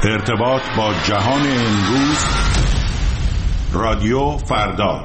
ارتباط با جهان امروز، رادیو فردا.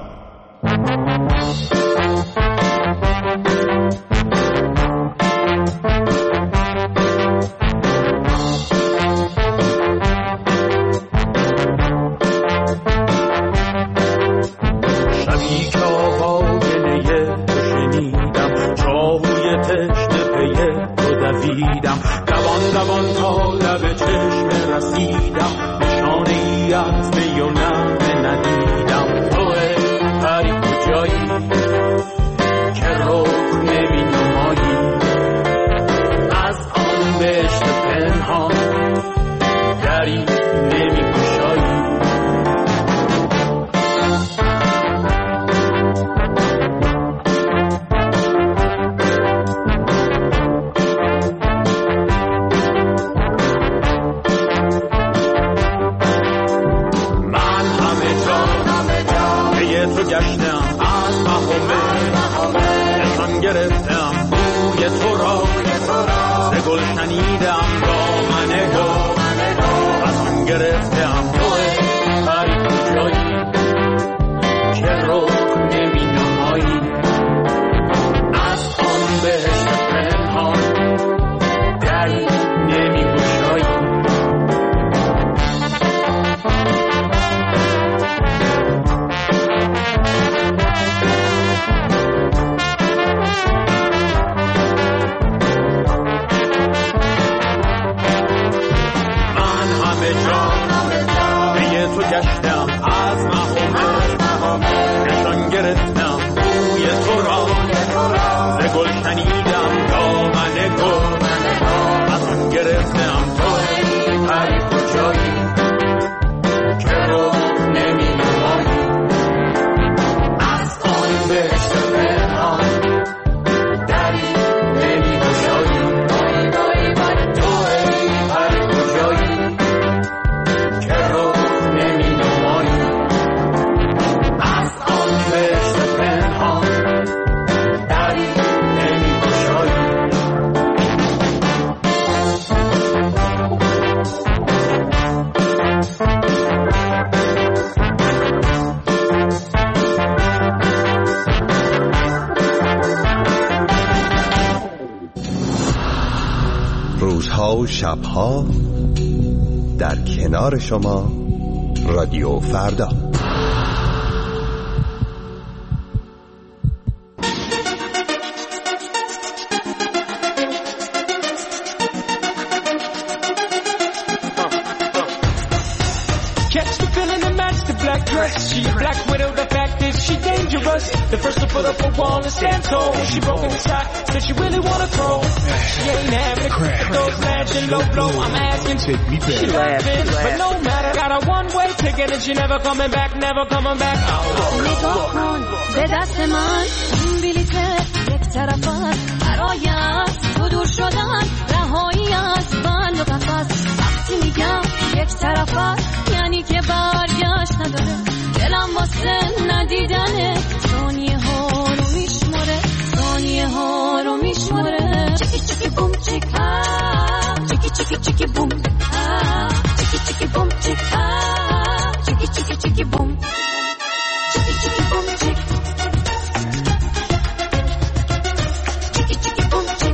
شبی که آهای نیه شنیدم، چاهوی تشت پیه تو دویدم، دوان تا لب چشم رسیدم، نشانه ای از می و نغمه ندیدم. توه پری کجایی که رخ نمی نمایی، از آن بهشت پنهان دری نمی گشایی. گشتم از مهمه نشان گرفتم بوی تو را، ز گل شنیدم دامن گل، از آن گرفتم توی پری کجایی که رخ نمی نمایی، از آن بهشت پنهان دری نمی گشایی. گشتم از مهمه نشان گرفتم بوی تو را، ز گل شنیدم دامن گل، از آن گرفتم توی پری کجایی که رخ نمی نمایی، از آن بهشت پنهان دری نمی گشایی. توی پری کجایی که رخ نمی نمایی، از آن بهشت پنهان دری نمی گشایی. روزها و شبها در کنار شما، رادیو فردا. Catch the feeling and match the black dress. She a black widow, the fact is she dangerous. The first to put up a wall and stand tall. She broke inside, said she really wanna throw. She ain't having it, those flashing low blow. I'm asking, she laughing, but no matter. Got a one-way ticket and she never coming back, never coming back. نگاه کن به دست من، این بلیت یک طرف است، برای از تو دور شدن، رهایی از بند و قفس. وقتی میگم یک طرف است یعنی که برگشت نداره، دلم واسه ندیدنه، ثانیه ها رو میشماره، ثانیه ها رو میشماره. چیکی چیکی بوم چیک چیکی چیکی چیکی بوم چیکی چیکی بوم چیک چیکی چیکی چیکی بوم چیکی چیکی بوم چیک چیکی چیکی بوم چیک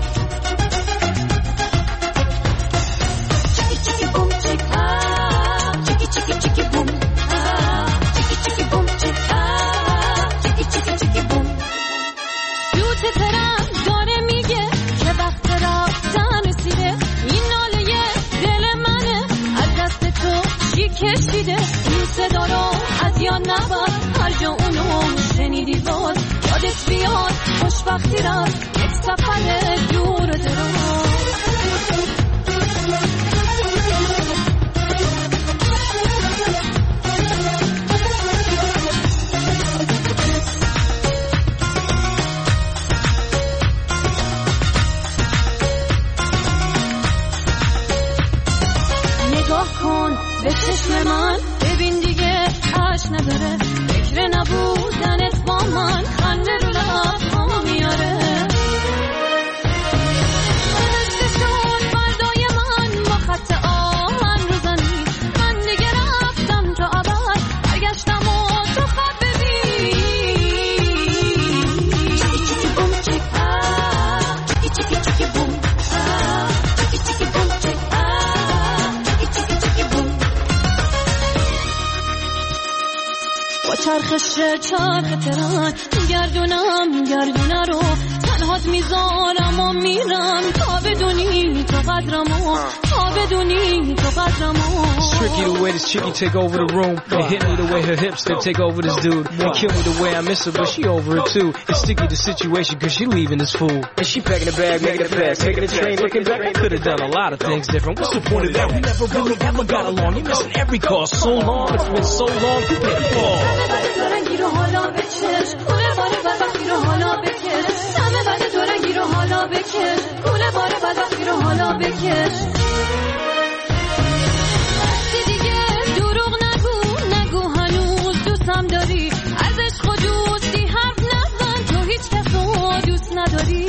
چیکی چیکی بوم چیک چیکی چیکی چیکی بوم چیکی چیکی بوم چیک چیکی چیکی چیکی بوم. سوت ترم داره میگه که وقت رفتن رسیده، این ناله دل منه از دست تو چی کشیده. این صدا رو از یاد نبر، هر جا اونو شنیدی باز یادت بیاد. خوشبختی رفت یک سفر دور و دراز. نگاه کن به چشم من، ببین دیگه اش نداره، فکر نبودنت با من خنده رو لب‌ها میاره. نوشته شد فردای من با خط آهن رو زمین، چرخشه چرخ تران گردونه رو تنهات میذارم و میرم تا بدونی تو قدرمو It's tricky the way this chickie take over the room. It hit me the way her hips that take over this dude. It kill me the way I miss her, but she over it too. It's sticky the situation cause she leaving this fool. And she packing the bag, making it fast, taking the train, looking back. I could've done a lot of things different. What's the point of that? We never really ever got along. You're missing every call so long. It's been so long, you can't fall. دروغ نگو هنوز دوستم داری از عشق و دوستی حرف نزن تو هیچ کس رو دوست نداری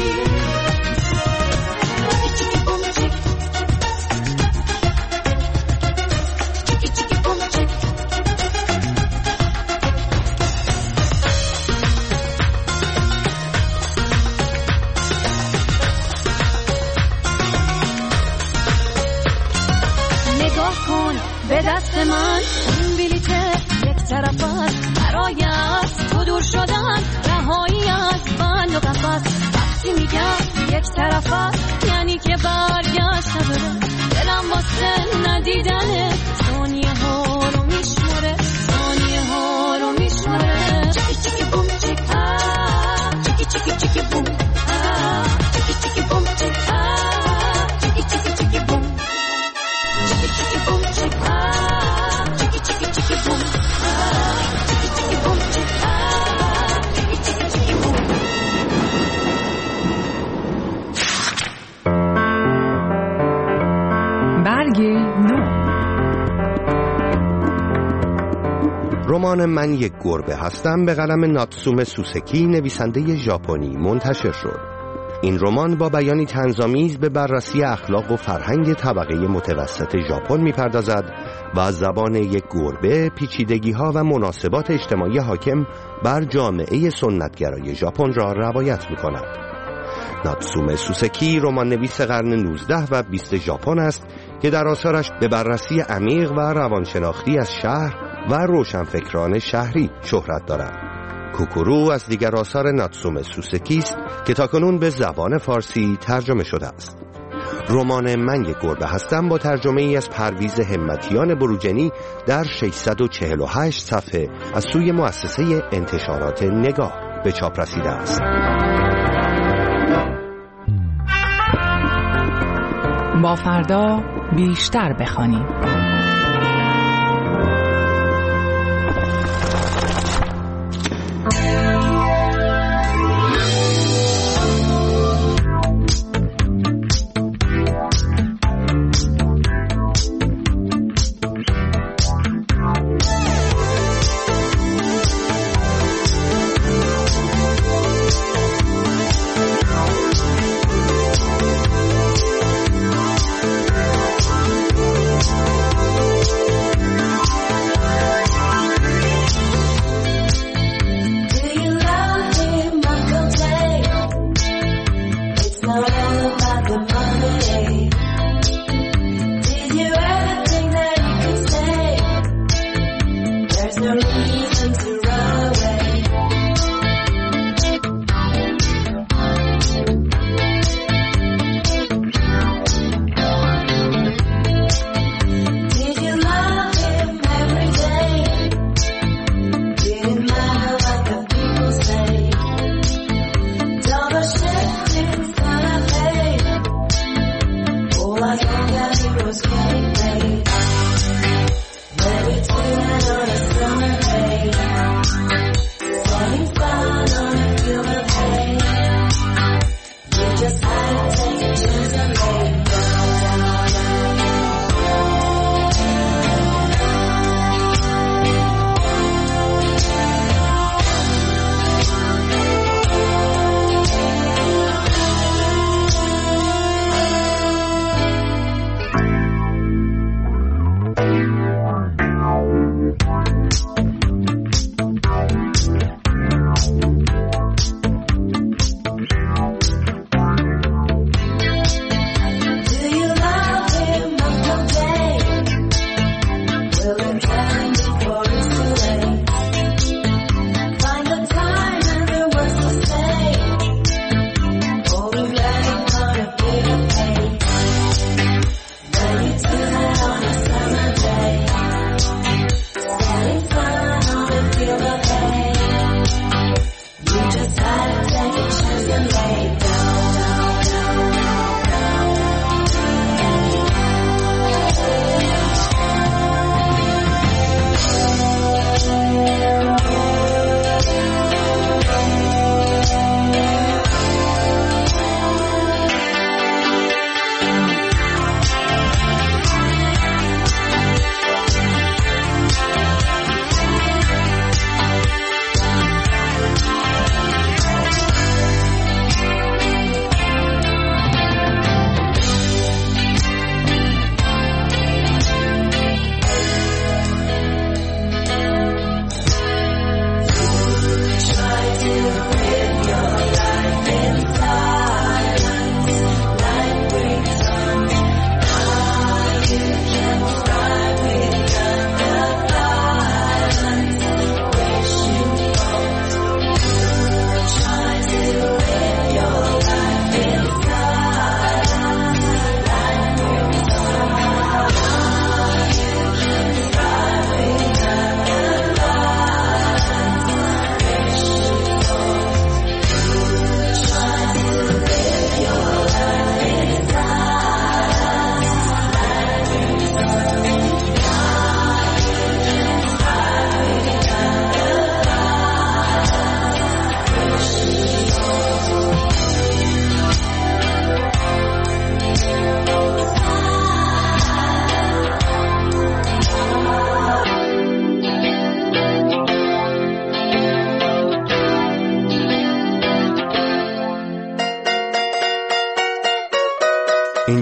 به دست من این بلیت یک طرف است برای از تو دور شدن رهایی از بند و قفس وقتی میگم یک طرف است یعنی که برگشت نداره دلم واسه ندیدنه ثانیه ها رو میشماره چیکی چیکی بوم چیک چیکی چیکی چیکی بوم چیکی چیکی بوم چیک چیکی چیکی چیکی بوم چیکی چیکی بوم چیک برگ نو. رمان من یک گربه هستم به قلم ناتسومه سوسکی نویسنده ژاپنی منتشر شد. این رمان با بیانی طنزآمیز به بررسی اخلاق و فرهنگ طبقه متوسط ژاپن می‌پردازد و از زبان یک گربه پیچیدگی‌ها و مناسبات اجتماعی حاکم بر جامعه سنتگرای ژاپن را روایت می‌کند. ناتسومه سوسکی رمان‌نویس قرن 19 و 20 ژاپن است که در آثارش به بررسی عمیق و روانشناختی از شهر و روشنفکران شهری شهرت دارد. کوکورو از دیگر آثار ناتسومه سوسکی است که تاکنون به زبان فارسی ترجمه شده است. رمان من یک گربه هستم با ترجمه ای از پرویز همتیان بروجنی در 648 صفحه از سوی مؤسسه انتشارات نگاه به چاپ رسیده است. با فردا بیشتر بخوانیم.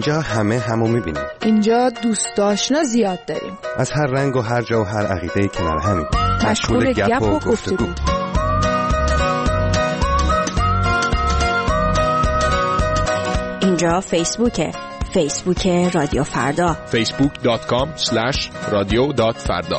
اینجا همه همو میبینیم. اینجا دوست آشنا زیاد داریم، از هر رنگ و هر جا و هر عقیده‌ای کنار همیم، مشغول گپ و گفتگو. اینجا فیسبوک رادیو فردا، facebook.com/radio.farda.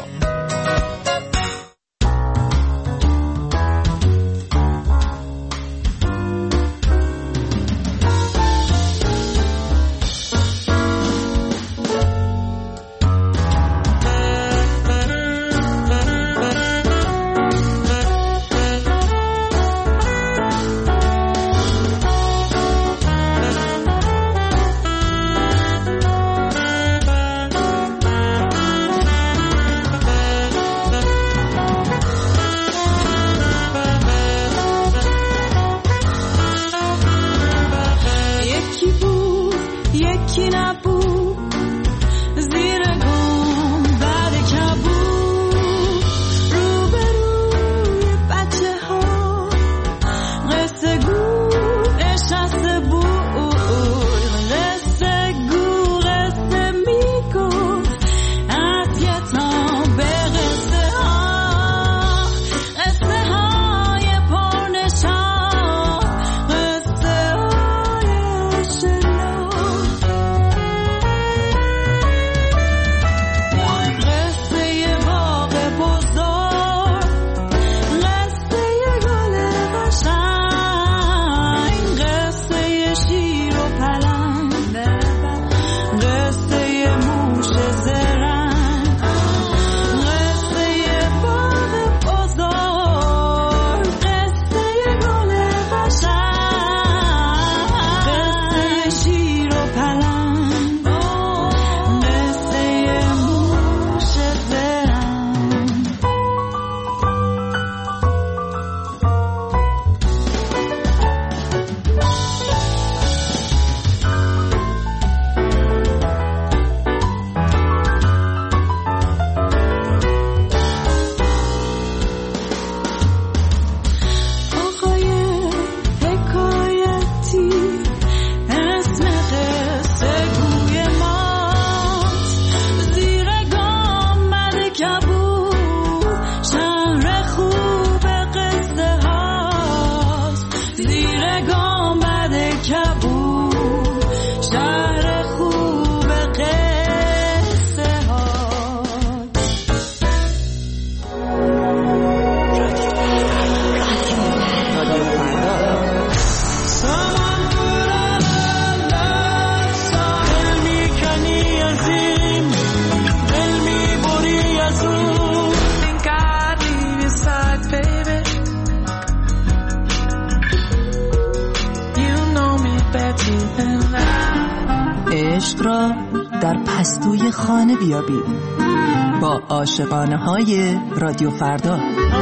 عشق را در پستوی خانه بیابید با عاشقانه های رادیو فردا.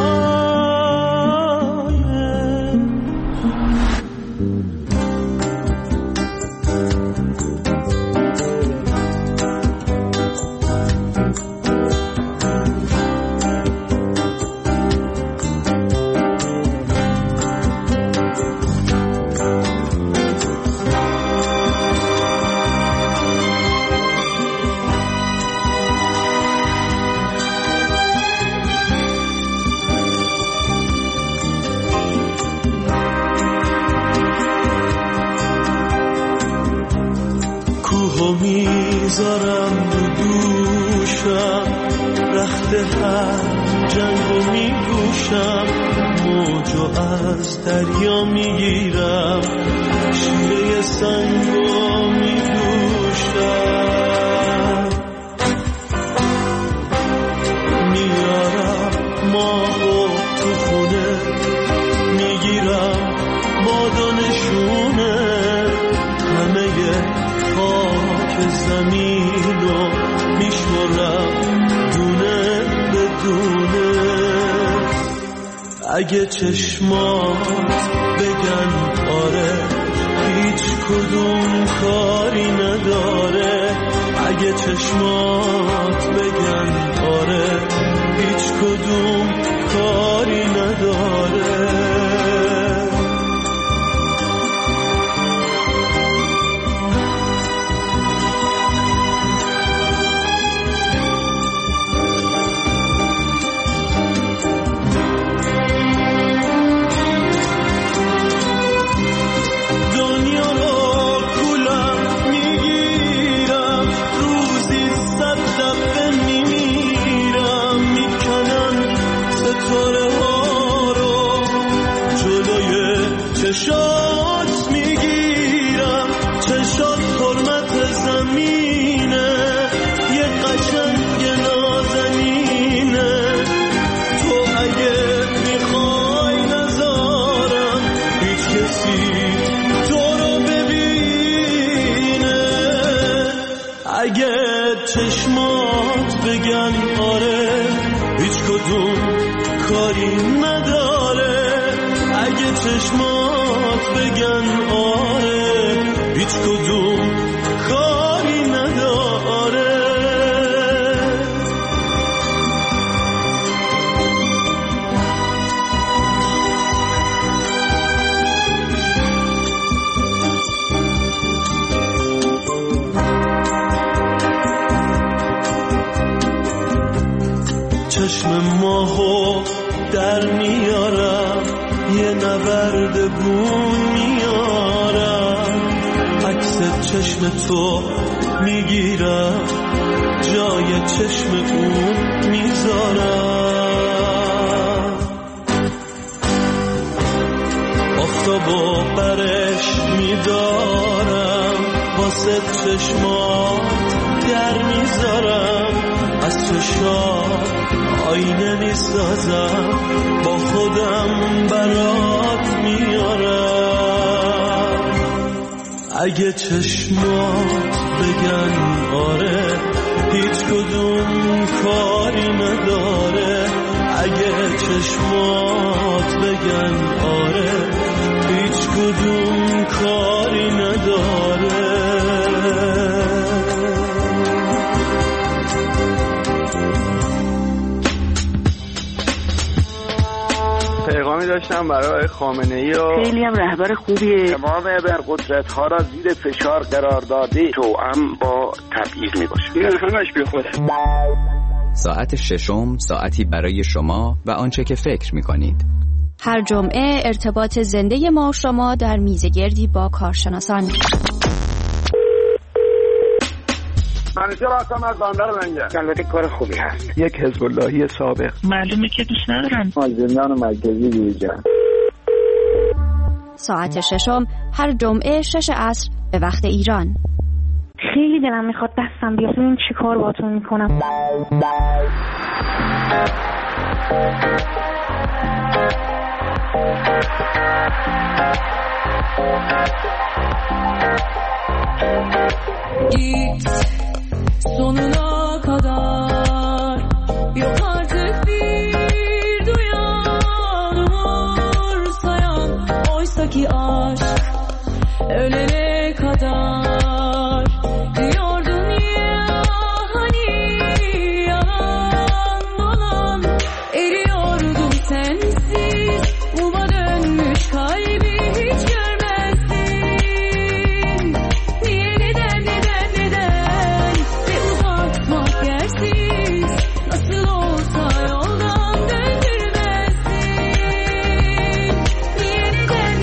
میذارم رو دوشم، رخت هر جنگو میگوشم، موجو از دریا میگیرم، شیره سنگو میدوشم، میارم ماهو تو خونه، میگیرم باد و نشونه، همه خاک زمین رو میشورم دونه به دونه. اگه چشمات بگن آره هیچ کدوم کاری نداره، اگه چشمات بگن آره هیچ کدوم کاری نداره. اگه چشمات بگن آره هیچ کدوم کاری نداره، اگه چشمات بگن آره هیچ کدوم کاری نداره. چشم ماهو در میارم، یه نورد بون میارم، عکس چشم تو میگیرم، جای چشم اون میذارم، آفتابو برش میدارم، واسه چشمات در میذارم، از چشمات آینه میسازم، با خودم برات میارم. اگه چشمات بگن آره هیچ کدوم کاری نداره، اگه چشمات بگن آره هیچ کدوم کاری نداره. پیغامی داشتم برای خامنه‌ای و خیلی هم رهبر خوبیه، تمام ابرقدرت‌ها را زیر فشار قرار داده، توأم با تبعیض میباشه. این همش بی خوده. ساعت ششم ساعتی برای شما و آنچه که فکر می‌کنید. هر جمعه ارتباط زنده ما و شما در میزگردی با کارشناسان. منیجر هستم از بندر منگه. البته کار خوبی هست. یک حزب اللهی سابق. معلومه که دوست ندارم. زندان مرکزی بیرجان. ساعت ششم هر جمعه 6 عصر به وقت ایران. خیلی دلم میخواد دستم بیاد، ببین چی کار باهاتون میکنم. Git sonuna kadar, yok artık bir duyan umur sayan, oysaki aşk ölene kadar diyordun ya hani, yalan dolan eriyordum sensiz, muma dönmüş kalbi hiç görmezdin. Niye neden ve uzatmak yersiz, nasıl olsa yoldan döndürmezdin. Niye neden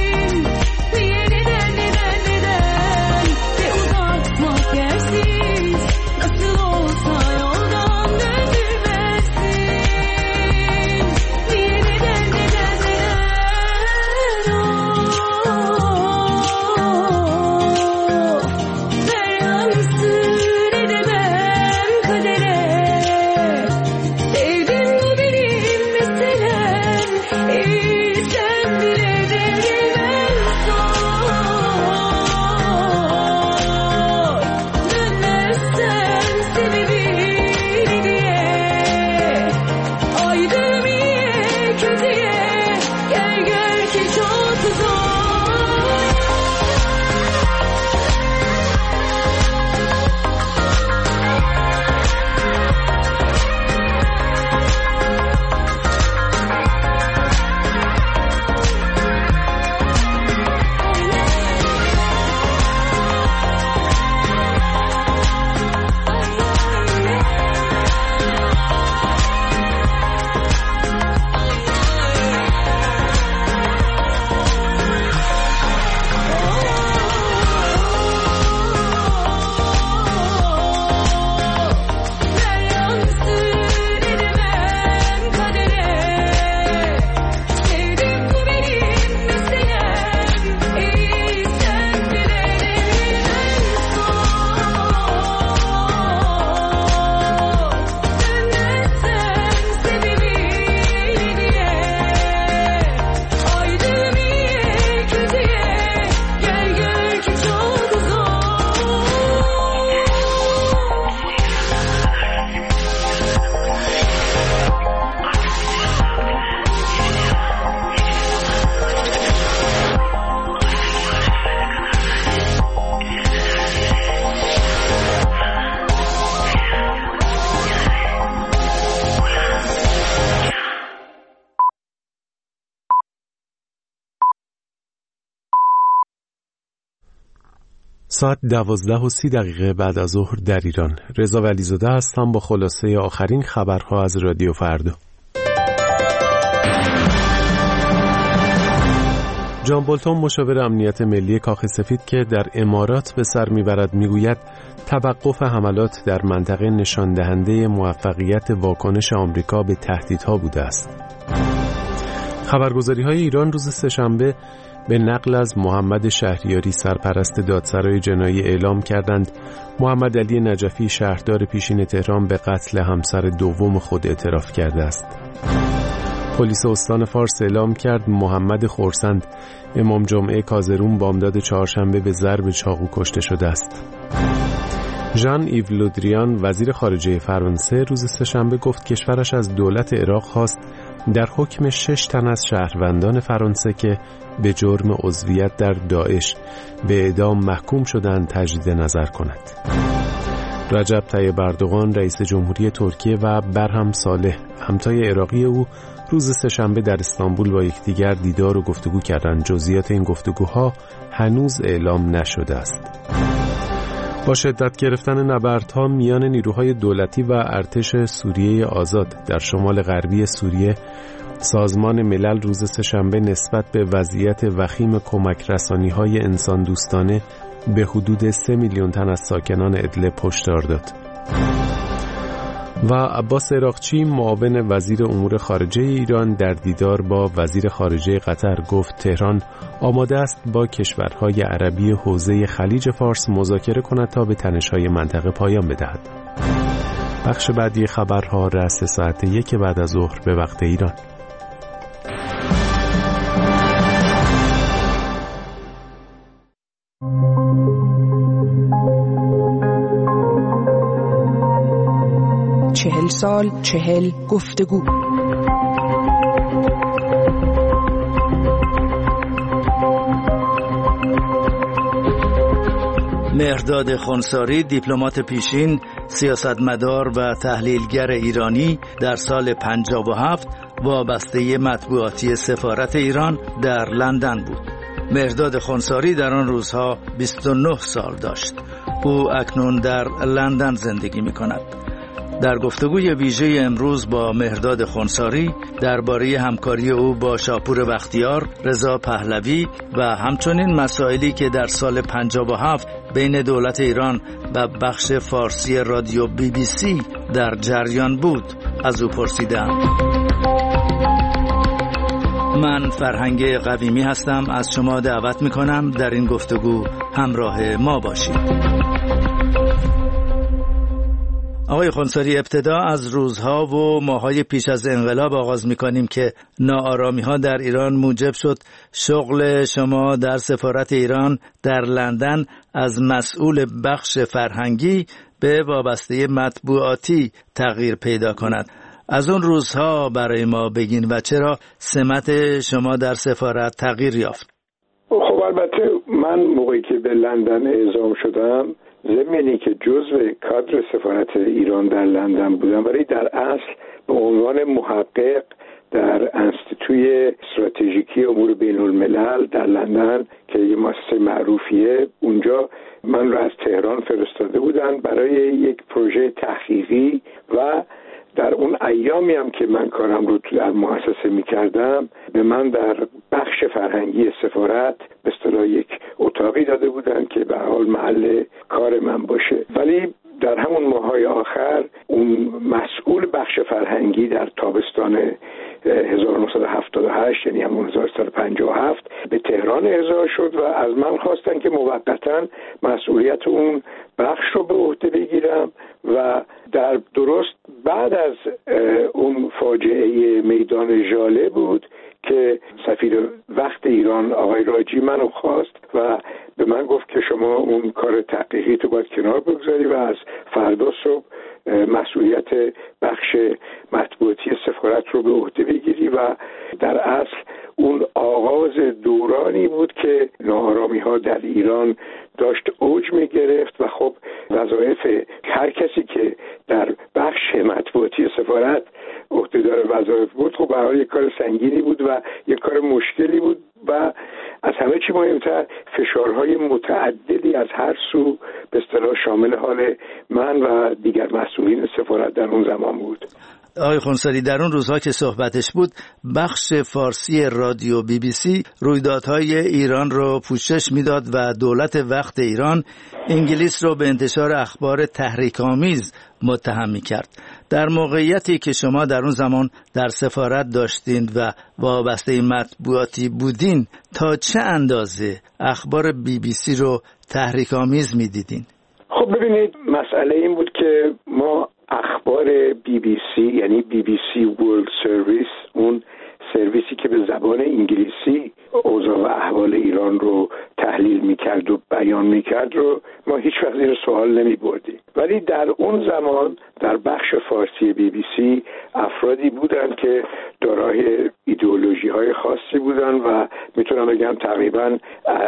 neden ve uzatmak yersiz, ساعت 12:30 بعد از ظهر در ایران. رضا ولیزاده هستم با خلاصه آخرین خبرها از رادیو فردا. جان بولتون مشاور امنیت ملی کاخ سفید که در امارات به سر میبرد میگوید توقف حملات در منطقه نشان دهنده موفقیت واکنش آمریکا به تهدیدها بوده است. خبرگزاری‌های ایران روز سه‌شنبه به نقل از محمد شهریاری سرپرست دادسرای جنایی اعلام کردند محمد علی نجفی شهردار پیشین تهران به قتل همسر دوم خود اعتراف کرده است. پلیس استان فارس اعلام کرد محمد خورسند امام جمعه کازرون بامداد چهارشنبه به ضرب چاقو کشته شده است. ژان ایو لودریان وزیر خارجه فرانسه روز سه‌شنبه گفت کشورش از دولت عراق خواست در حکم 6 تن از شهروندان فرانسه که به جرم عضویت در داعش به اعدام محکوم شدند تجدید نظر کند. رجب طیب اردوغان رئیس جمهوری ترکیه و برهم صالح همتای عراقی او روز سه‌شنبه در استانبول با یکدیگر دیدار و گفتگو کردند. جزئیات این گفتگوها هنوز اعلام نشده است. با شدت گرفتن نبردها میان نیروهای دولتی و ارتش سوریه آزاد در شمال غربی سوریه، سازمان ملل روز سه‌شنبه نسبت به وضعیت وخیم کمک رسانی‌های انسان دوستانه به حدود 3 میلیون تن از ساکنان ادلب هشدار داد. و عباس عراقچی معاون وزیر امور خارجه ایران در دیدار با وزیر خارجه قطر گفت تهران آماده است با کشورهای عربی حوزه خلیج فارس مذاکره کند تا به تنش‌های منطقه پایان بدهد. بخش بعدی خبرها رأس ساعت 1 بعد از ظهر به وقت ایران. چهل سال 40 گفتگو. مهرداد خنثاری دیپلمات پیشین، سیاستمدار و تحلیلگر ایرانی در سال 57 وابسته مطبوعاتی سفارت ایران در لندن بود. مهرداد خنثاری در آن روزها 29 سال داشت. او اکنون در لندن زندگی می کند. در گفتگوی ویژه امروز با مهرداد خنثاری درباره همکاری او با شاپور بختیار، رضا پهلوی و همچنین مسائلی که در سال 57 بین دولت ایران و بخش فارسی رادیو BBC در جریان بود از او پرسیدم. من فرهنگ قویمی هستم. از شما دعوت میکنم در این گفتگو همراه ما باشید. آقای خنثاری، ابتدا از روزها و ماهای پیش از انقلاب آغاز می‌کنیم که ناآرامی‌ها در ایران موجب شد شغل شما در سفارت ایران در لندن از مسئول بخش فرهنگی به وابسته مطبوعاتی تغییر پیدا کند. از اون روزها برای ما بگین و چرا سمت شما در سفارت تغییر یافت؟ خب البته من موقعی که به لندن اعزام شدم ضمنی که جزو کادر سفارت ایران در لندن بودم، ولی در اصل به عنوان محقق در انستیتوی استراتژیکی امور بین الملل در لندن که یه مؤسسه معروفیه، اونجا من رو از تهران فرستاده بودن برای یک پروژه تحقیقی و در اون ایامی هم که من کارم رو در مؤسسه می‌کردم به من در بخش فرهنگی سفارت به اصطلاح یک اتاقی داده بودن که به حال محل کار من باشه. ولی در همون ماهای آخر اون مسئول بخش فرهنگی در تابستان 1978 یعنی همون 1957 به تهران احضار شد و از من خواستن که موقتاً مسئولیت اون بخش رو به عهده بگیرم و در درست بعد از اون فاجعه میدان ژاله بود که سفیر وقت ایران آقای راجی منو خواست و به من گفت که شما اون کار تحقیقی تو باید کنار بگذاری و از فردا صبح مسئولیت بخش مطبوعاتی سفارت رو به عهده بگیری و در اصل اون آغاز دورانی بود که ناآرامی‌ها در ایران داشت اوج می گرفت و خب وظایف هر کسی که در بخش مطبوعاتی سفارت عهدهدار وظایف بود خب به هر حال یک کار سنگینی بود و یک کار مشکلی بود و از همه چی مهمتر فشارهای متعددی از هر سو به اصطلاح شامل حال من و دیگر مسئولین سفارت در اون زمان بود. آقای خونساری، در اون روزها که صحبتش بود بخش فارسی رادیو BBC رویدادهای ایران رو پوشش میداد و دولت وقت ایران انگلیس رو به انتشار اخبار تحریک‌آمیز متهم می‌کرد. در موقعیتی که شما در اون زمان در سفارت داشتین و وابسته مطبوعاتی بودین، تا چه اندازه اخبار BBC رو تحریک‌آمیز می‌دیدین؟ خب ببینید، مسئله این بود که ما اخبار BBC یعنی BBC World Service، اون سرویسی که به زبان انگلیسی اوضاع و احوال ایران رو تحلیل میکرد و بیان میکرد رو ما هیچ وقت زیر سوال نمیبردیم. ولی در اون زمان در بخش فارسی BBC افرادی بودن که دارای ایدئولوژی های خاصی بودن و میتونم بگم تقریبا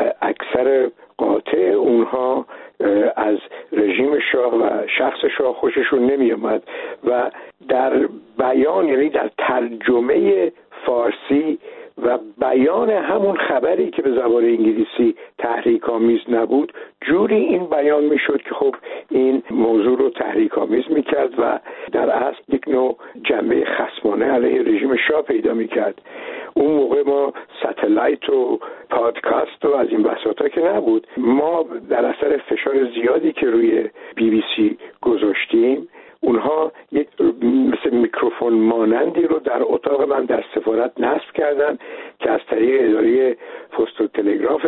اکثر قاطع اونها از رژیم شاه و شخص شاه خوششون نمی آمد و در بیان، یعنی در ترجمه فارسی و بیان همون خبری که به زبان انگلیسی تحریک‌آمیز نبود، جوری این بیان میشد که خب این موضوع رو تحریک‌آمیز میکرد و در اصل یک نوع جنبه خصمانه علیه رژیم شاه پیدا میکرد. اون موقع ما ستلایت و پادکست و از این بساطا که نبود. ما در اثر فشار زیادی که روی BBC گذاشتیم، اونها یک مثل میکروفون مانندی رو در اتاق من در سفارت نصب کردن که از طریق اداره پست و تلگراف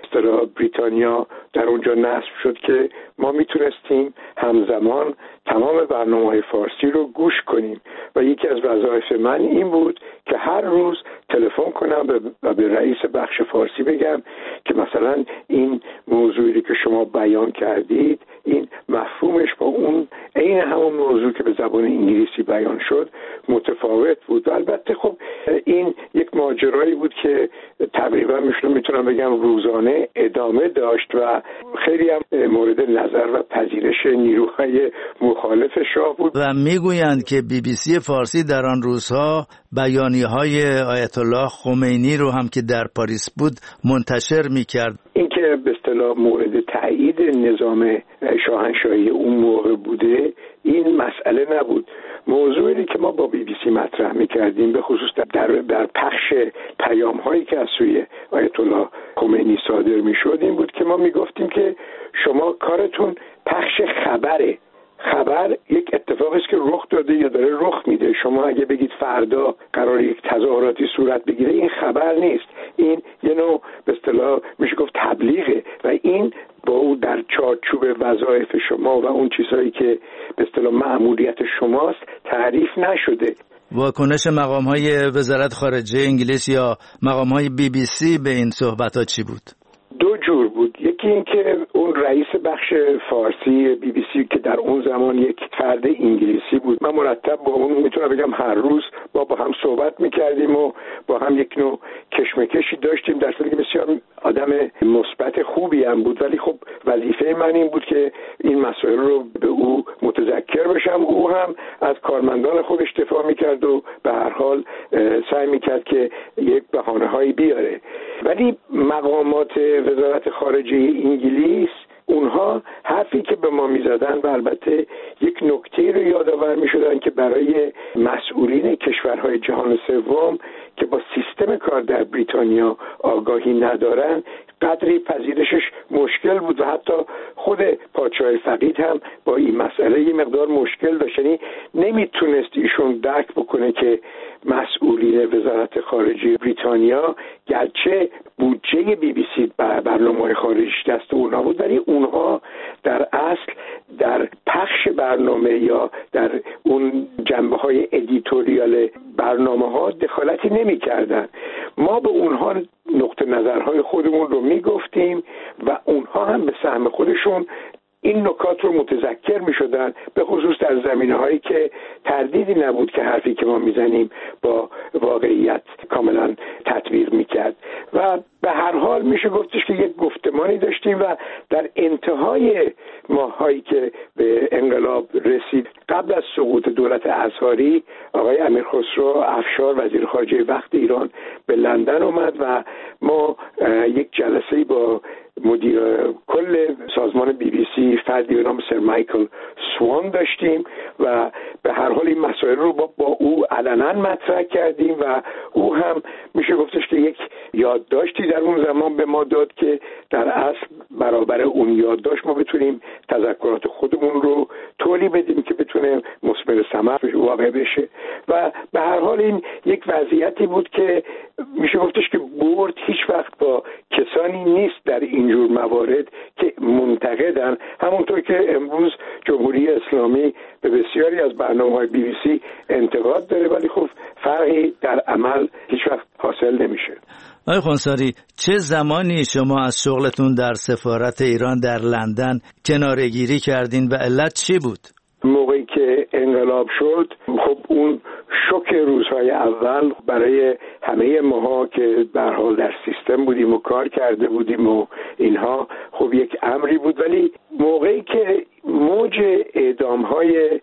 بریتانیا در اونجا نصب شد که ما میتونستیم همزمان تمام برنامه‌های فارسی رو گوش کنیم و یکی از وظایف من این بود که هر روز تلفن کنم و به رئیس بخش فارسی بگم که مثلا این موضوعی که شما بیان کردید، این مفهومش با اون عین همون موضوع که به زبان انگلیسی بیان شد متفاوت بود. و البته خب این یک ماجرایی بود که تقریبا میتونم بگم روزانه ادامه داشت و خیلی هم مورد نظر و پذیرش نیروهای مخالف شاه بود. و میگویند که BBC فارسی در آن روزها بیانیه‌های آیت الله خمینی رو هم که در پاریس بود منتشر میکرد. این که به اصطلاح مورد تایید نظام شاهنشاهی اون موقع بوده، این مسئله نبود. موضوعی که ما با BBC مطرح میکردیم به خصوص در پخش پیام هایی که از سوی آیت الله خمینی صادر میشد این بود که ما میگفتیم که شما کارتون پخش خبره. خبر یک اتفاقی است که رخ داده یا داره رخ میده. شما اگه بگید فردا قرار یک تظاهراتی صورت بگیره، این خبر نیست، این یه نوع به اصطلاح میشه گفت تبلیغه و این با او در چارچوب وظایف شما و اون چیزهایی که به اصطلاح مأموریت شماست تعریف نشده. واکنش مقام‌های وزارت خارجه انگلیس یا مقام‌های BBC به این صحبت‌ها چی بود؟ دو جور بود. یکی این که اون رئیس بخش فارسی BBC که در اون زمان یک فرد انگلیسی بود، من مرتب با اون میتونم بگم هر روز با هم صحبت میکردیم و با هم یک نوع کشمکشی داشتیم، در صورتی که بسیار آدم مثبت خوبی هم بود. ولی خب وظیفه من این بود که این مسائل رو به او متذکر بشم. او هم از کارمندان خودش دفاع میکرد و به هر حال سعی میکرد که یک بهانه‌هایی بیاره. ولی مقامات وزارت خارجه انگلیس اونها حرفی که به ما میزدن و البته یک نکته رو یادآور میشدن که برای مسئولین کشورهای جهان سوم که با سیستم کار در بریتانیا آگاهی ندارن قدری پذیرشش مشکل بود و حتی خود پادشاه فقید هم با این مسئله یه مقدار مشکل داشت. یعنی نمیتونست ایشون درک بکنه که مسئولین وزارت خارجه بریتانیا گرچه بودجه BBC برنامه‌های خارجی دست اونها بود، ولی اونها در اصل در پخش برنامه یا در اون جنبه‌های ادیتوریال برنامه‌ها دخالتی نمی‌کردن. ما به اونها نقطه نظرهای خودمون رو میگفتیم و اونها هم به سهم خودشون این نکات رو متذکر می شدن، به خصوص در زمینه هایی که تردیدی نبود که حرفی که ما میزنیم با واقعیت کاملا تطبیق می کرد. و به هر حال میشه گفتش که یک گفتمانی داشتیم و در انتهای ماهایی که به انقلاب رسید قبل از سقوط دولت ازهری آقای امیرخسرو افشار وزیر خارجه وقت ایران به لندن اومد و ما یک جلسه با مدیر کل سازمان BBC فردی به نام سر مایکل سوان داشتیم و به هر حال این مسائل رو با او علنا مطرح کردیم و او هم میشه گفتش که یک یادداشتی در اون زمان به ما داد که در اصل برابر اون یادداشت ما بتونیم تذکرات خودمون رو تولی بدیم که بتونه مثمر ثمر واقع بشه و به هر حال این یک وضعیتی بود که میشه گفتش که برد هیچ وقت با کسانی نیست در اینجور موارد که منتقدن، همونطور که امروز جمهوری اسلامی به بسیاری از برنامه‌های BBC انتقاد داره ولی خب فرقی در عمل هیچ وقت حاصل نمیشه. آقای خونساری، چه زمانی شما از شغلتون در سفارت ایران در لندن کناره‌گیری کردین و علت چی بود؟ موقعی که انقلاب شد خب اون شوک روزهای اول برای همه ماها که به هر حال در سیستم بودیم و کار کرده بودیم و اینها خب یک امری بود، ولی موقعی که موج اعدام‌های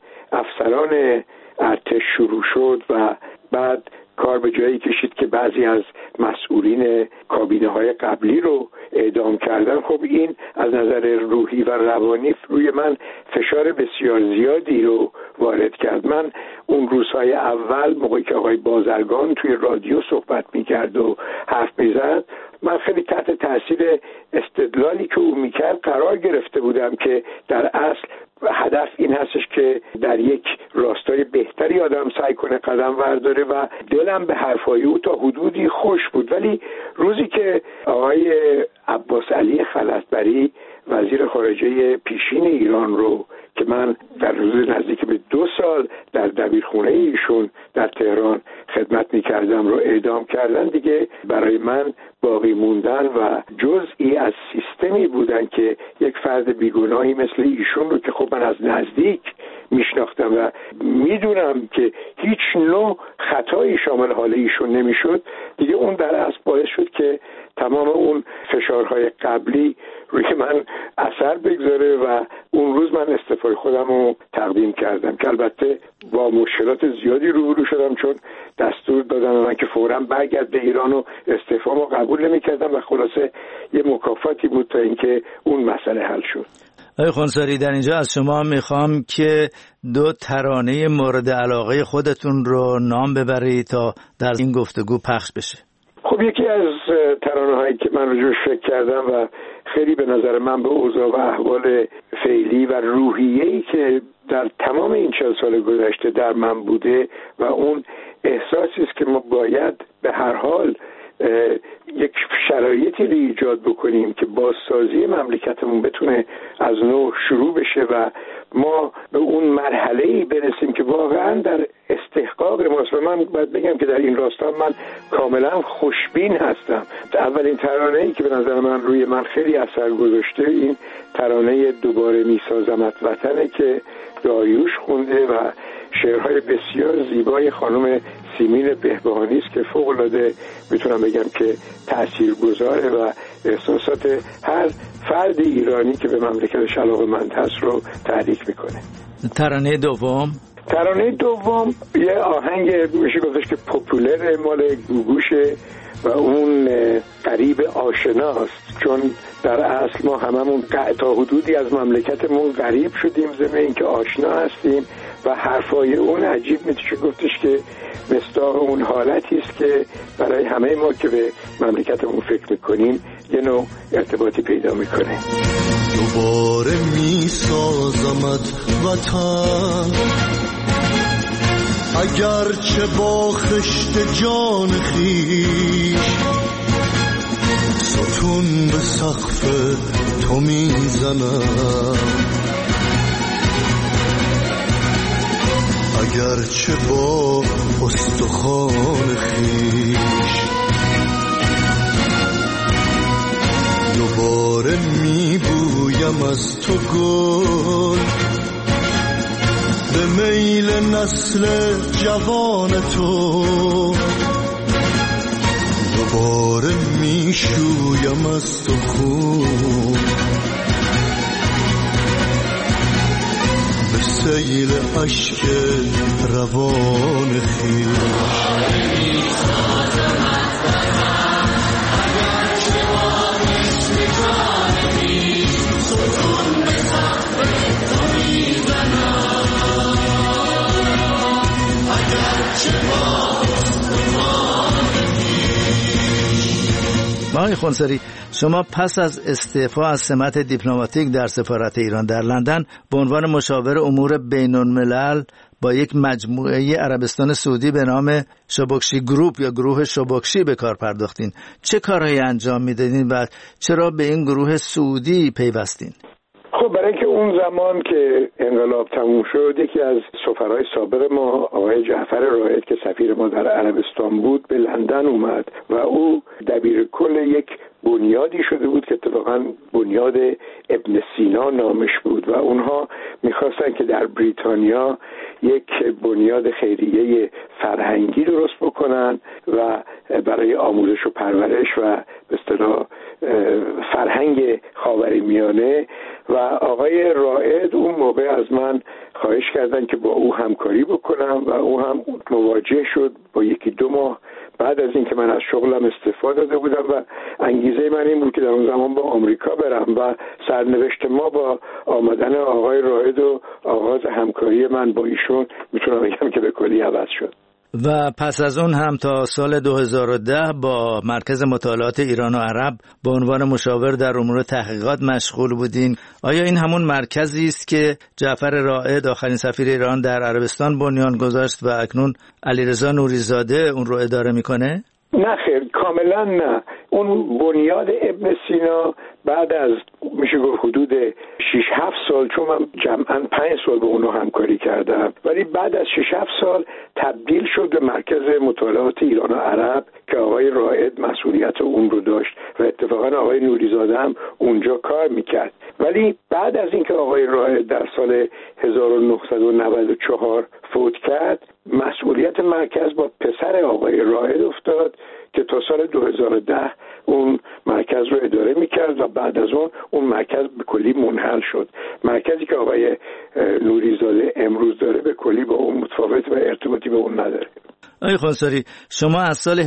افسران ارتش شروع شد و بعد کار به جایی کشید که بعضی از مسئولین کابینه‌های قبلی رو اعدام کردن، خب این از نظر روحی و روانی روی من فشار بسیار زیادی رو وارد کرد. من اون روزهای اول موقعی که آقای بازرگان توی رادیو صحبت می‌کرد و حرف می‌زد، من خیلی تحت تاثیر استدلالی که او می‌کرد قرار گرفته بودم که در اصل هدف این هستش که در یک راستای بهتری آدم سعی کنه قدم برداره و دلم به حرفای او تا حدودی خوش بود. ولی روزی که آقای عباس علی خلعتبری وزیر خارجه پیشین ایران رو که من در روز نزدیک به 2 سال در دبیرخونه ایشون در تهران خدمت می‌کردم رو اعدام کردن، دیگه برای من باقی موندن و جزئی از سیستمی بودن که یک فرد بیگناهی مثل ایشون رو که خب من از نزدیک میشناختم و میدونم که هیچ نوع خطایی شامل حال ایشون نمیشد، دیگه اون در اصل باعث شد که تمام اون فشارهای قبلی روی من اثر بگذاره و اون روز من استعفای خودم رو تقدیم کردم که البته با مشکلات زیادی روبرو شدم، چون دستور دادن من که فوراً برگرد به ایران و استعفامو قبول نمی‌کردم و خلاصه یه مکافاتی بود تا اینکه اون مسئله حل شد. آقای خونساری، در اینجا از شما میخوام که 2 ترانه مورد علاقه خودتون رو نام ببرید تا در این گفتگو پخش بشه. خب یکی از ترانه‌هایی که من روش فکر کردم و خیلی به نظر من به اوضاع و احوال فعلی و روحیه‌ای که در تمام این 40 سال گذشته در من بوده و اون احساسی است که ما باید به هر حال یک شرایطی رو ایجاد بکنیم که بازسازی مملکتمون بتونه از نو شروع بشه و ما به اون مرحله‌ای برسیم که واقعا در استحقاق ماست. و من باید بگم که در این راستا من کاملا خوشبین هستم. اولین ترانه‌ای که به نظر من روی من خیلی اثر گذاشته این ترانه دوباره میسازمت وطنه که داریوش خونده و شعرهای بسیار زیبای خانم سیمین بهبهانی است که فوق‌العاده میتونم بگم که تاثیرگذاره و احساسات هر فرد ایرانی که به مملکتش علاقه‌مند هست رو تحریک میکنه. ترانه دوم یه آهنگ میشه گفتش که پاپولر مال گوگوشه و اون قریب آشناست، چون در اصل ما هممون تا حدودی از مملکتمون غریب شدیم ضمن اینکه آشنا هستیم و حرفای اون عجیب میشه گفتش که مصداق اون حالتی است که برای همه ما که به مملکتمون فکر میکنیم یه نوع ارتباطی پیدا میکنه. دوباره میسازمت وطن اگرچه با خشت جان خویش ستون به سقف تو میزنم، اگرچه با استخوان خویش دوباره میبویم از تو گل به میل نسل جوان تو، دوباره میشویم از تو خون به سیل عشق روان خویش آقای خونساری، شما پس از استعفا از سمت دیپلماتیک در سفارت ایران در لندن به عنوان مشاور امور بین الملل با یک مجموعه عربستان سعودی به نام شبکشی گروپ یا گروه شبکشی به کار پرداختین. چه کارهایی انجام میدادین و چرا به این گروه سعودی پیوستین؟ خب برای اینکه اون زمان که انقلاب تموم شد، یکی از سفرای سابق ما آقای جعفر رائد که سفیر ما در عربستان بود به لندن اومد و او دبیر کل یک بنیادی شده بود که اتفاقا بنیاد ابن سینا نامش بود و اونها میخواستن که در بریتانیا یک بنیاد خیریه فرهنگی درست بکنن و برای آموزش و پرورش و به اصطلاح فرهنگ خاورمیانه و آقای رائد اون موقع از من خواهش کردن که با او همکاری بکنم و او هم مواجه شد با یکی دو ماه بعد از اینکه من از شغلم استعفا داده بودم و انگیزه من این بود که در اون زمان با آمریکا برم و سرنوشت ما با آمدن آقای رائد و آغاز همکاری من با ایشون میتونم بگم که به کلی عوض شد. و پس از اون هم تا سال 2010 با مرکز مطالعات ایران و عرب به عنوان مشاور در امور تحقیقات مشغول بودین. آیا این همون مرکزی است که جعفر رائد آخرین سفیر ایران در عربستان بنیان گذاشت و اکنون علیرضا نوریزاده اون رو اداره میکنه؟ نه خیر، کاملا نه. اون بنیاد ابن سینا بعد از میشه گفت حدود 6-7 سال، چون من جمعاً 5 سال با اونها همکاری کردم، ولی بعد از 6-7 سال تبدیل شد به مرکز مطالعات ایران و عرب که آقای رائد مسئولیت اون رو داشت و اتفاقاً آقای نوریزاده هم اونجا کار میکرد. ولی بعد از اینکه آقای رائد در سال 1994 فوت کرد، مسئولیت مرکز با پسر آقای رائد افتاد که تا سال 2010 اون مرکز رو اداره میکرد و بعد از اون مرکز به کلی منحل شد. مرکزی که آقای نوریزاده امروز داره به کلی با اون متفاوت و ارتباطی به اون نداره. آقای خونساری، شما از سال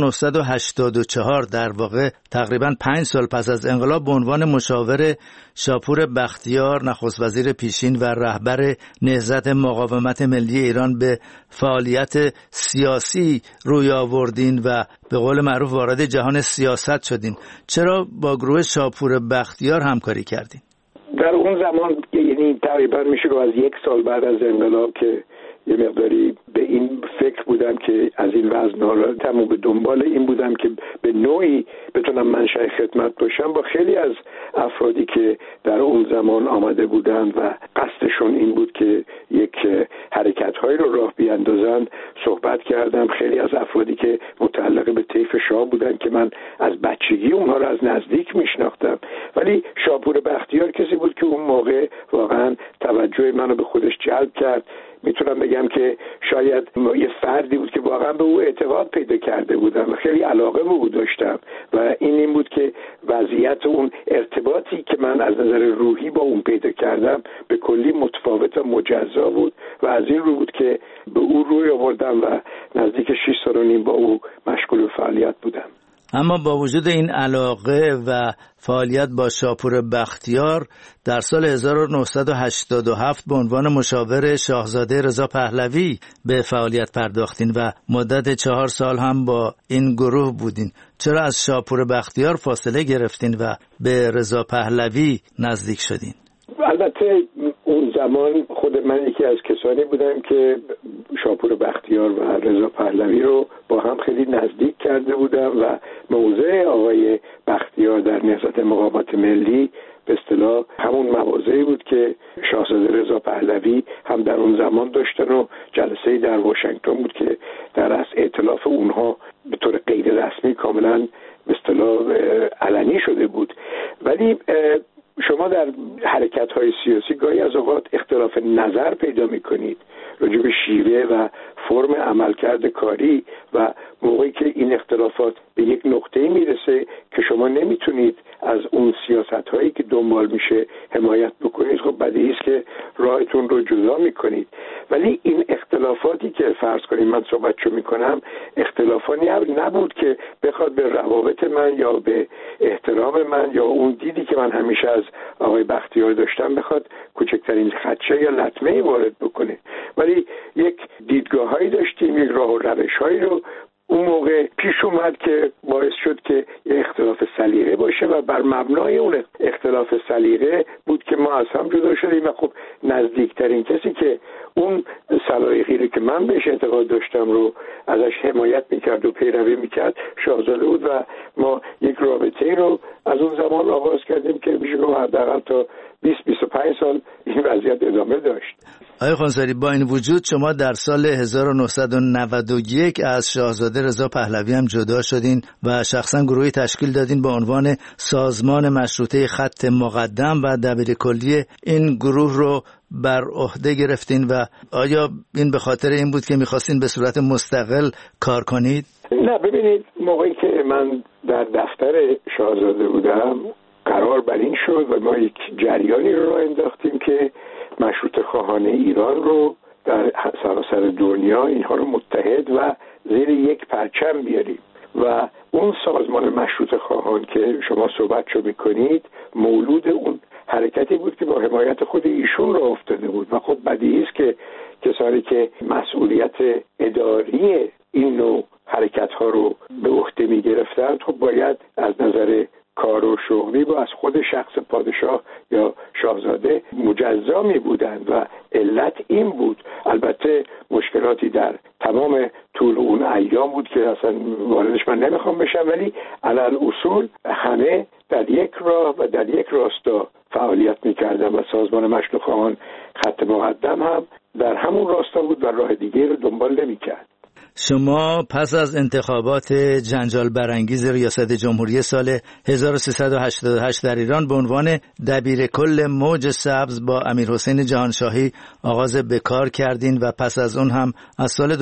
1984 در واقع تقریباً 5 سال پس از انقلاب به عنوان مشاور شاپور بختیار نخست وزیر پیشین و رهبر نهضت مقاومت ملی ایران به فعالیت سیاسی روی آوردین و به قول معروف وارد جهان سیاست شدین. چرا با گروه شاپور بختیار همکاری کردین؟ در اون زمان یعنی تقریبا میشه گفت از 1 سال بعد از انقلاب که یه مقداری به این فکر بودم که از این وضع ناراحتم و به دنبال این بودم که به نوعی بتونم منشأ خدمت باشم با خیلی از افرادی که در اون زمان آمده بودند و قصدشون این بود که یک حرکت‌هایی رو راه بیاندازن صحبت کردم. خیلی از افرادی که متعلق به طیف شاه بودن که من از بچگی اونها رو از نزدیک میشناختم، ولی شاپور بختیار کسی بود که اون موقع واقعا توجه منو به خودش جلب کرد. میتونم بگم که شاید یه فردی بود که واقعا به او اعتقاد پیدا کرده بودم و خیلی علاقه به او داشتم و این بود که وضعیت اون ارتباطی که من از نظر روحی با اون پیدا کردم به کلی متفاوت و مجزا بود و از این رو بود که به او روی آوردم و نزدیک 6 سال و نیم با او مشغول به فعالیت بودم. اما با وجود این علاقه و فعالیت با شاپور بختیار در سال 1987 به عنوان مشاور شاهزاده رضا پهلوی به فعالیت پرداختین و مدت 4 سال هم با این گروه بودین. چرا از شاپور بختیار فاصله گرفتین و به رضا پهلوی نزدیک شدین؟ البته اون زمان خود من یکی از کسانی بودم که شاپور بختیار و رضا پهلوی رو با هم خیلی نزدیک کرده بودم و موضع آقای بختیار در نهضت مقاومت ملی به اصطلاح همون مواضعی بود که شاهزاده رضا پهلوی هم در اون زمان داشتن و جلسه‌ای در واشنگتن بود که در اصل ائتلاف اونها به طور غیر رسمی کاملا به اصطلاح علنی شده بود. ولی شما در حرکت‌های سیاسی گاهی از اوقات اختلاف نظر پیدا می‌کنید راجع به شیوه و فرم عملکرد کاری و موقعی که این اختلافات به یک نقطه‌ای میرسه که شما نمیتونید از اون سیاست‌هایی که دنبال میشه حمایت بکنید. خب بدیهی است که راهتون رو جدا میکنید. ولی این اختلافاتی که فرض کنید من صحبتشو میکنم اختلافاتی نبود که بخواد به روابط من یا به احترام من یا اون دیدی که من همیشه از آقای بختیار داشتم بخواد کوچکترین خدشه یا لطمه‌ای وارد بکنه. ولی یک دیدگاه‌هایی داشتیم، یک راه و روش‌هایی رو اون موقع پیش اومد که باعث شد که یه اختلاف سلیقه باشه و بر مبنای اون اختلاف سلیقه بود که ما از هم جدا شدیم و خب نزدیکترین کسی که اون سلایقی رو که من بهش اعتقاد داشتم رو ازش حمایت میکرد و پیروی میکرد شاهزاده بود و ما یک رابطه رو از اون زمان آغاز کردیم که میشه گفت حداقل تا 20-25 سال این وضعیت ادامه داشت. آقای خانساری، با این وجود شما در سال 1991 از شاهزاده رضا پهلوی هم جدا شدین و شخصا گروهی تشکیل دادین با عنوان سازمان مشروطه خط مقدم و دبیرکلی این گروه رو بر عهده گرفتین و آیا این به خاطر این بود که می‌خواستین به صورت مستقل کار کنید؟ نه، ببینید موقعی که من در دفتر شاهزاده بودم قرار بر این شد و ما یک جریانی رو راه انداختیم که مشروطه خواهان ایران رو در سراسر دنیا اینها رو متحد و زیر یک پرچم بیاریم و اون سازمان مشروطه خواهان که شما صحبتشو میکنید مولود اون حرکتی بود که با حمایت خود ایشون راه افتاده بود و خب بدیهی است که کسانی که مسئولیت اداری این نوع حرکت ها رو به عهده می گرفتند خب باید از نظر کار و شغلی با از خود شخص پادشاه یا شاهزاده مجزا می بودند و علت این بود. البته مشکلاتی در تمام طول اون ایام بود که اصلا واردش من نمیخوام بشم، ولی علل اصول همه در یک راه و در یک راستا فعالیت میکردن و سازمان مشروطه خواهان خط مقدم هم در همون راستا بود و راه دیگه رو دنبال نمیکرد. شما پس از انتخابات جنجال برانگیز ریاست جمهوری سال 1388 در ایران به عنوان دبیرکل موج سبز با امیرحسین جهانشاهی آغاز به کار کردین و پس از اون هم از سال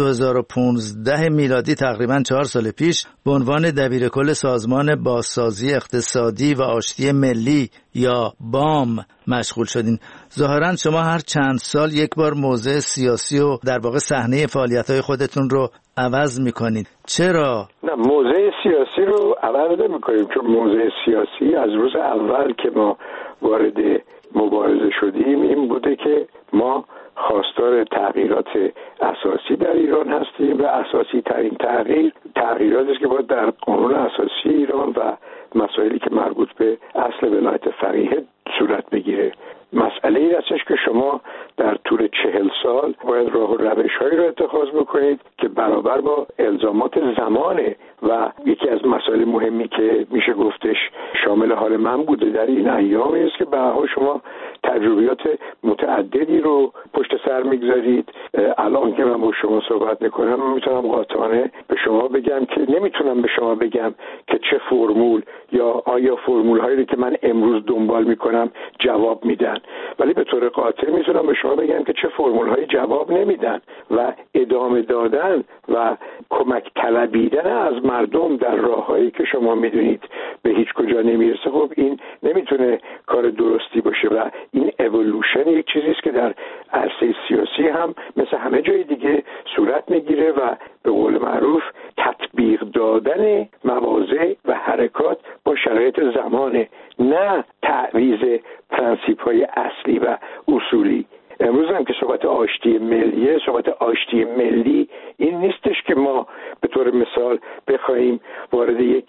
2015 میلادی تقریباً 4 سال پیش به عنوان دبیرکل سازمان بازسازی اقتصادی و آشتی ملی یا بام مشغول شدین. ظاهراً شما هر چند سال یک بار موضع سیاسی و در واقع صحنه فعالیت‌های خودتون رو عوض می‌کنید. چرا؟ نه، موضع سیاسی رو عوض نمی‌کنیم، چون موضع سیاسی از روز اول که ما وارد مبارزه شدیم این بوده که ما خواستار تغییرات اساسی در ایران هستیم و اساسی ترین تغییراتی است که باید در قانون اساسی ایران و مسائلی که مربوط به اصل ولایت فقیه صورت بگیره. مسئله این هستش که شما در طول 40 سال باید راه و روش‌هایی رو اتخاذ بکنید که برابر با الزامات زمانه و یکی از مسائل مهمی که میشه گفتش شامل حال من بوده در این ایام است که به هر حال شما تجربیات متعددی رو پشت سر میگذارید. الان که من با شما صحبت میکنم من میتونم قاطعانه به شما بگم که نمیتونم به شما بگم که چه فرمول یا آیا فرمول هایی رو که من امروز دنبال میکنم جواب میدن، ولی به طور قاطع میتونم به شما بگم که چه فرمول هایی جواب نمیدن و ادامه دادن و کمک طلبیدن از مردم در راههایی که شما میدونید به هیچ کجا نمیرسه. خب این نمیتونه کار درستی باشه و این اِوولوشن یک چیزی است که در عرصه سیاسی هم مثل همه جای دیگه صورت میگیره و به قول معروف تطبیق دادن مواضع و حرکات با شرایط زمانه، نه تعویض پرنسیپ‌های اصلی و اصولی. امروز هم که صحبت آشتی ملیه، صحبت آشتی ملی این نیستش که ما به طور مثال بخوایم وارد یک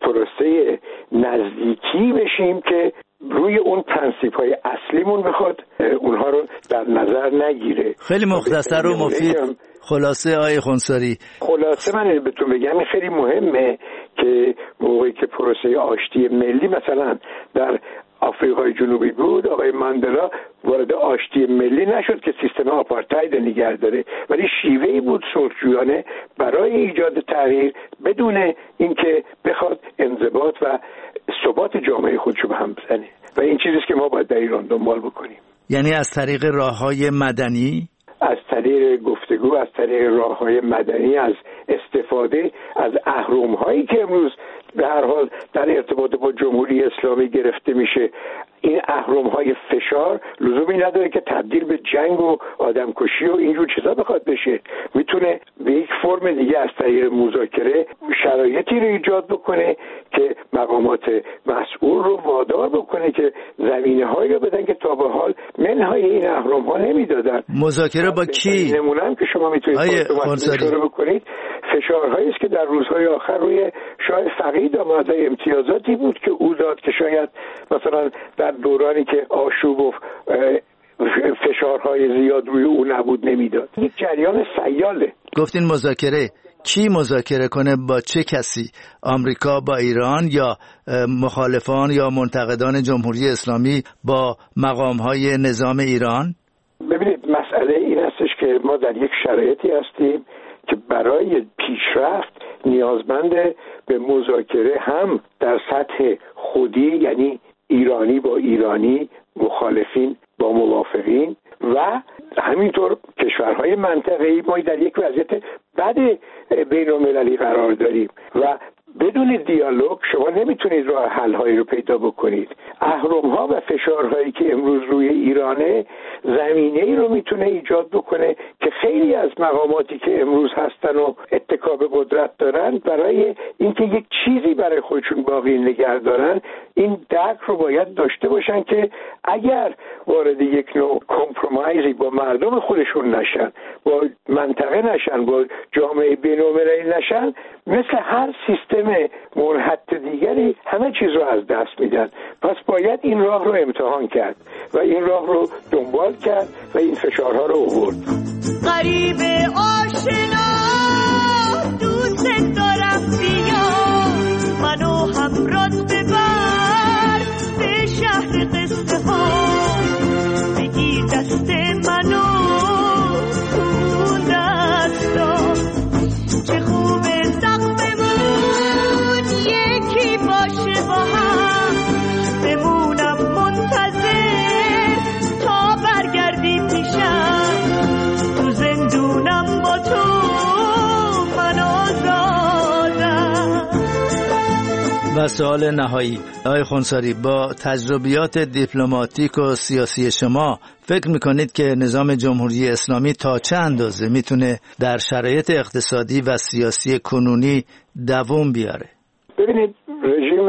پروسه نزدیکی بشیم که روی اون پرنسیپ‌های اصلیمون بخواد اونها رو در نظر نگیره. خیلی مختصر و مفید خلاصه آقای خونساری. خلاصه من بهتون بگم این خیلی مهمه که موقعی که پروسه آشتی ملی مثلا در آفریقای جنوبی بود آقای ماندلا وارد آشتی ملی نشد که سیستم آپارتاید نگه داره، ولی شیوهی بود صلحجویانه برای ایجاد تغییر بدون اینکه بخواد انضباط و ثبات جامعه خودشو به هم بزنه و این چیزیست که ما باید در ایران دنبال بکنیم. یعنی از طریق راه‌های مدنی، از طریق گفتگو، از طریق راه‌های مدنی، از استفاده از اهرم‌هایی که امروز به هر حال در ارتباط با جمهوری اسلامی گرفته میشه، این اهرم‌های فشار لزومی نداره که تبدیل به جنگ و آدمکشی و اینجور چیزا بخواد بشه. میتونه به یک فرم دیگه از طریق مذاکره شرایطی رو ایجاد بکنه که مقامات مسئول رو وادار بکنه که زمینه‌هایی رو بدن که تا به حال منهای این اهرم‌ها نمیدادن. مذاکره با کی؟ نمونه هم که شما میتونید اشاره بکنید فشارهایی است که در روزهای آخر روی شاه فقید آمده، امتیازاتی بود که او داد که شاید مثلا در دورانی که آشوب و فشارهای زیاد روی او نبود نمیداد. یک جریان سیاله. گفتین مذاکره، کی مذاکره کنه با چه کسی؟ آمریکا با ایران یا مخالفان یا منتقدان جمهوری اسلامی با مقامهای نظام ایران؟ ببینید مسئله این هستش که ما در یک شرایطی هستیم که برای پیشرفت نیازمند به مذاکره هم در سطح خودی، یعنی ایرانی با ایرانی، مخالفین با موافقین و همینطور کشورهای منطقه‌ای. ما در یک وضعیت بد بین‌المللی قرار داریم و بدون دیالوگ شما نمیتونید راه حل‌هایی رو پیدا بکنید. اهرم‌ها و فشارهایی که امروز روی ایرانه زمینه‌ای رو میتونه ایجاد بکنه که خیلی از مقاماتی که امروز هستن و اتکا به قدرت دارن برای اینکه یک چیزی برای خودشون باقی نگه دارن این درک رو باید داشته باشن که اگر وارد یک نوع کامپرومایزی با مردم خودشون نشن، با منطقه نشن، با جامعه بین‌المللی نشن، مثل هر سیستم منحط دیگری همه چیز رو از دست میدن. پس باید این راه رو امتحان کرد و این راه رو دنبال کرد و این فشارها رو آورد. غریب آشنا دوست دارم بیا منو همراهت ببر به شهر قصه ها بگیر دست منو اون دستا چه خوبه سقفمون یکی باشه با هم بمونم منتظر تا برگردی پیشم تو زندونم با تو من آزادم. و سوال نهایی آقای خونساری، با تجربیات دیپلماتیک و سیاسی شما فکر میکنید که نظام جمهوری اسلامی تا چه اندازه میتونه در شرایط اقتصادی و سیاسی کنونی دوام بیاره؟ ببینید رژیم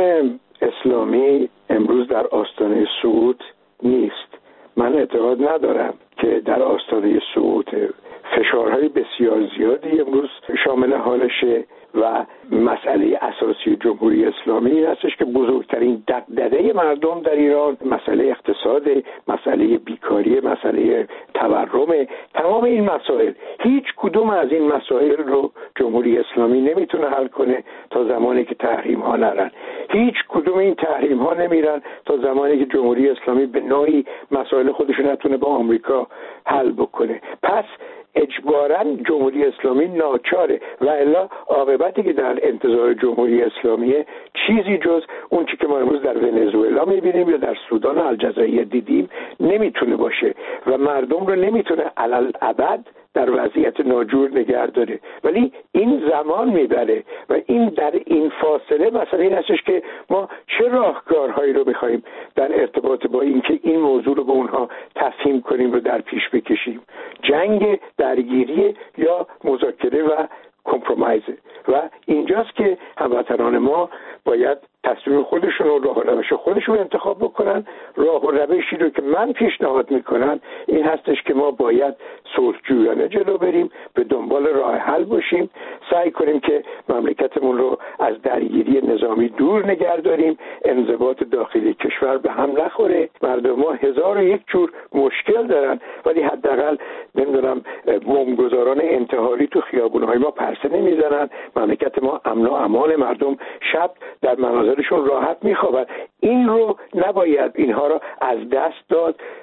اسلامی امروز در آستانه صعود نیست. من اعتقاد ندارم که در آستانه صعود. فشارهای بسیار زیادی امروز شامل حالشه و مسئله اساسی جمهوری اسلامی این هستش که بزرگترین دغدغه مردم در ایران مسئله اقتصاد، مسئله بیکاری، مسئله تورم، تمام این مسائل. هیچ کدوم از این مسائل رو جمهوری اسلامی نمیتونه حل کنه تا زمانی که تحریم ها نرن. هیچ کدوم این تحریم ها نمیرن تا زمانی که جمهوری اسلامی به نوعی مسائل خودش نتونه با آمریکا حل بکنه. پس اجباراً جمهوری اسلامی ناچاره و الا عاقبتی که در انتظار جمهوری اسلامیه چیزی جز اون چیزی که ما امروز در ونزوئلا می‌بینیم یا در سودان و الجزایر دیدیم نمیتونه باشه و مردم رو نمیتونه علالابد در وضعیت ناجور نگه داره. ولی این زمان میبره و این در این فاصله مسئله این هستش که ما چه راهکارهایی رو می‌خوایم در ارتباط با اینکه این موضوع رو به اونها تفهیم کنیم رو در پیش بکشیم. جنگ، درگیری یا مذاکره و کمپرومایزه و اینجاست که هموطنان ما باید تصمیم خودشون و راه و روش خودشون انتخاب بکنن. راه و روشی رو که من پیشنهاد میکنم این هستش که ما باید صلحجویانه جلو بریم، به دنبال راه حل باشیم، سعی کنیم که مملکتمون رو از درگیری نظامی دور نگه داریم، انضباط داخلی کشور به هم نخوره. مردم ما 1001 جور مشکل دارن ولی حداقل نمیدونم بمبگذاران انتحاری تو خیابون‌های ما پرسه نمیزنن، مملکت ما امن و امان، مردم شب در منازلشون راحت میخوابن. این رو نباید اینها رو از دست داد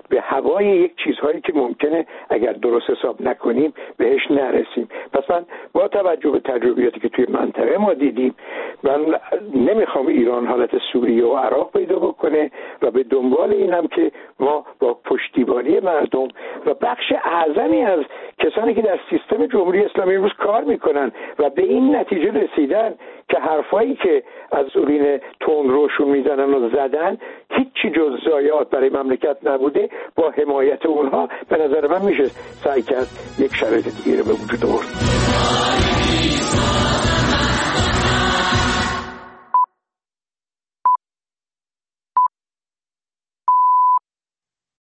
به هوای یک چیزهایی که ممکنه اگر درست حساب نکنیم بهش نرسیم. پس من با توجه به تجربیاتی که توی منطقه ما دیدیم، من نمیخوام ایران حالت سوریه و عراق پیدا بکنه و به دنبال اینم که ما با پشتیبانی مردم و بخش اعظمی از کسانی که در سیستم جمهوری اسلامی امروز کار میکنن و به این نتیجه رسیدن که حرفایی که از اولین تون روشون میزنن و زدن هیچی جز ضایعات برای مملکت نبوده، با حمایت اونها به نظر من میشه سعی کرد یک شرایط دیگه رو به وجود آورد.